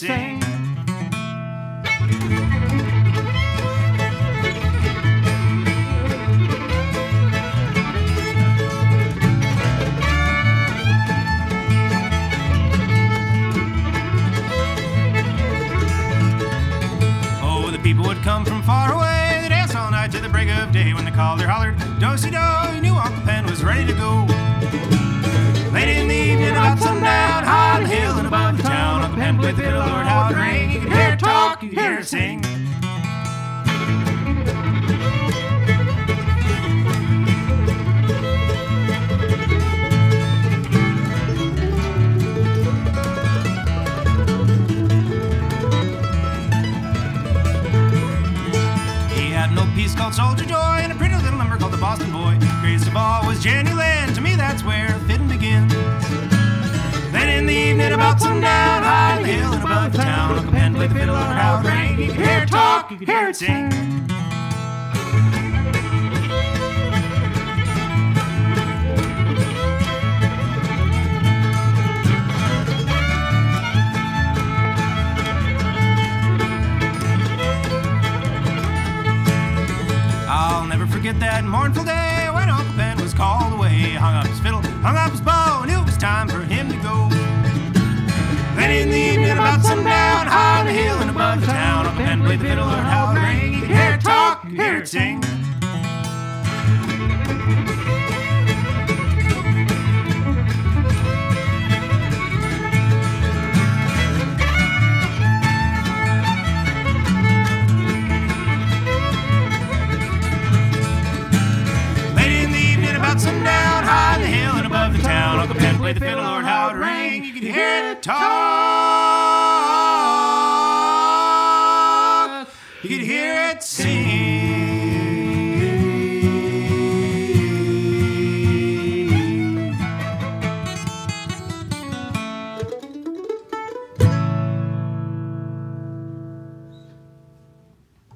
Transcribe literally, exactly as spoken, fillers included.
sing. Oh, the people would come from far away. They danced all night to the break of day. When the caller hollered, do-si-do, you knew Uncle Pen was ready to go. Late in the evening, about sundown, high on the hill and above the town, Uncle Pen played the fiddle, Lord, how it rang. You could hear it talk, you could hear it sing. He had an old piece called Soldier Joy and a pretty little number called the Boston Boy. Greatest of all was Jenny Lind. To me, that's where the fiddling begins. Then in the evening, about sundown, high on the hill and above the town, Uncle Pen played the fiddle, Lord, how it rang. You could hear it talk, you could hear it sing. I'll never forget that mournful day when Uncle Pen was called away. Hung up his fiddle, hung up his bow, and it was time for him to go. Then in the evening, about sundown, high on the hill and above the town, Uncle Pen played the fiddle, Lord, how it rang. You could hear it talk, you could hear it sing. About sundown, high on the hill and above the town, Uncle Pen played the fiddle, Lord, how it rang. You could hear it talk, you could hear it sing.